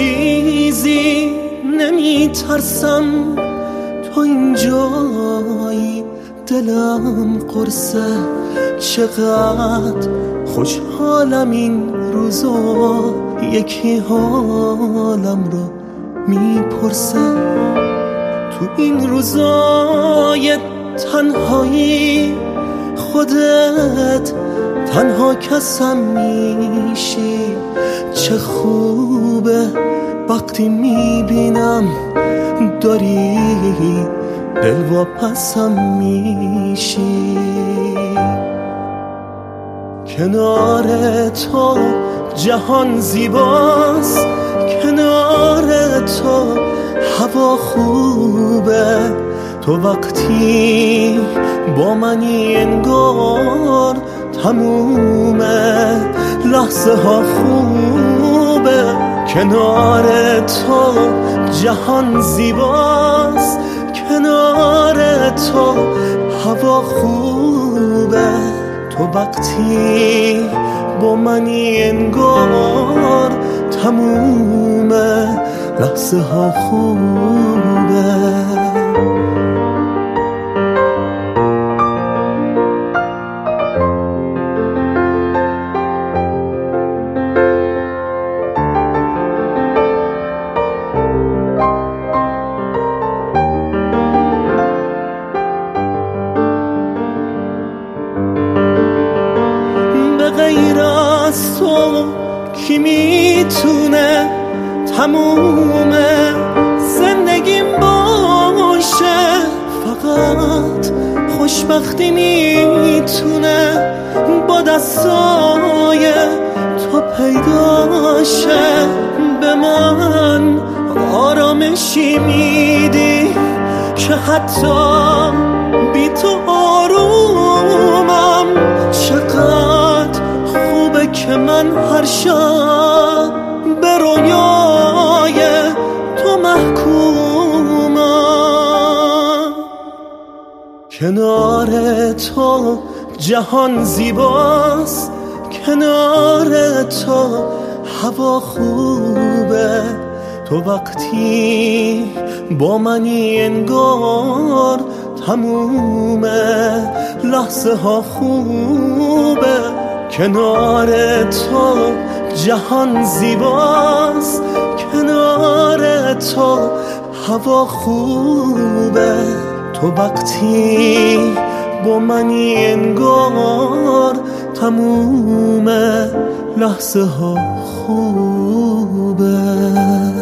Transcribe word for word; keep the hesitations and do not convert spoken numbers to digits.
چیزی نمی ترسم، تو اینجایی دلم قرصه. چقدر خوشحالم این روزا، یکی حالم رو میپرسه. تو این روزای تنهایی خودت تنها کسم میشی. چه خوبه وقتی میبینم داری دل واپسم میشی. کنار تو جهان زیباست، کنار تو هوا خوبه. تو وقتی با منی انگار تمومه لحظه ها خوبه. کنار تو جهان زیباست، کنار تو هوا خوبه. تو وقتی با منی انگار تمومه لحظه ها خوبه. غیر از تو کی میتونه تموم زندگیم باشه؟ فقط خوشبختی میتونه با دستای تو پیداشه. به من آرامشی میدی که حتی بی تو آرومم. چقدر خوبه که من هر شب به رویای تو محکومم. کنار تو جهان زیباست، کنار تو هوا خوبه. تو وقتی با منی انگار تمومه لحظه ها خوبه. کنار تو جهان زیباست، کنار تو هوا خوبه. تو وقتی با منی انگار تمومه لحظه ها خوبه.